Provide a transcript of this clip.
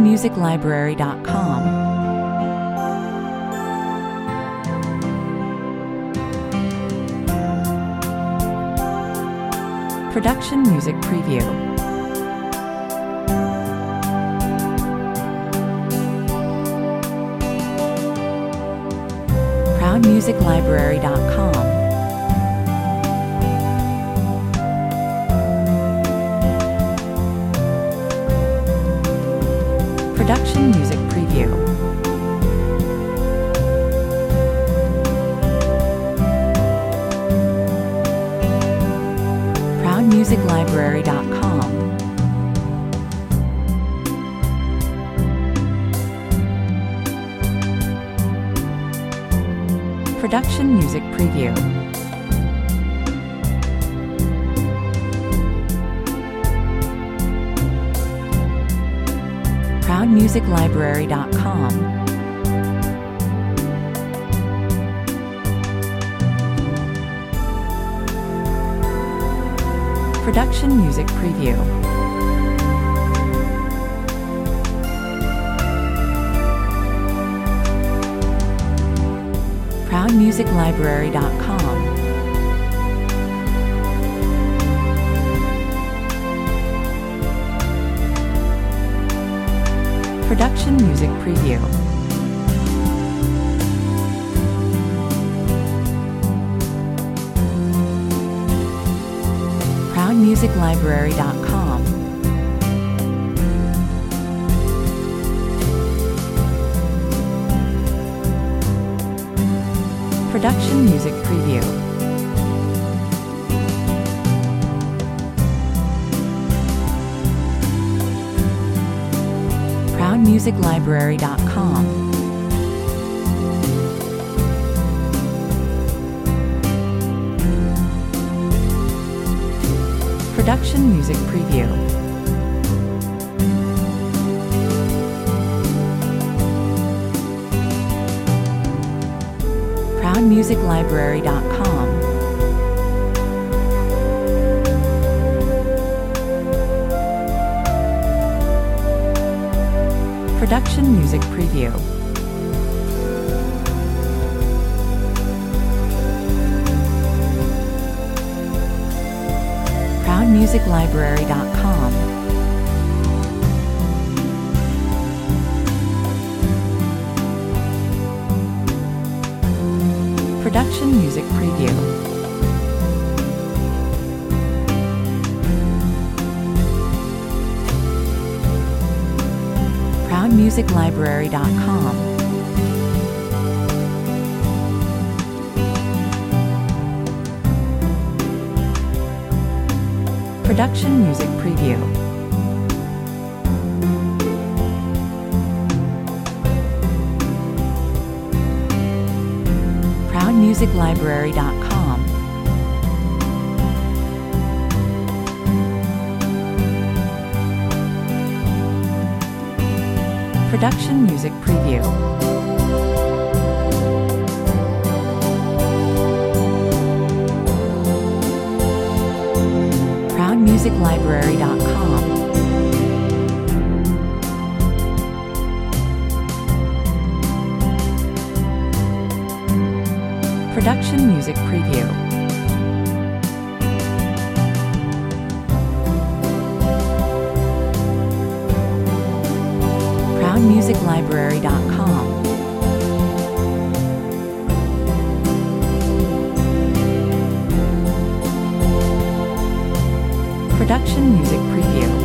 ProudMusicLibrary.com. Production Music Preview. ProudMusicLibrary.com. Production Music Preview. ProudMusicLibrary.com. Production Music Preview. ProudMusicLibrary.com. Production Music Preview. ProudMusicLibrary.com. Production Music Preview. ProudMusicLibrary.com. Production Music Preview. ProudMusicLibrary.com. Production Music Preview. ProudMusicLibrary.com. Production Music Preview. ProudMusicLibrary.com. Production Music Preview. ProudMusicLibrary.com. Production Music Preview. ProudMusicLibrary.com. Production Music Preview. ProudMusicLibrary.com. Production Music Preview. ProudMusicLibrary.com. Production Music Preview.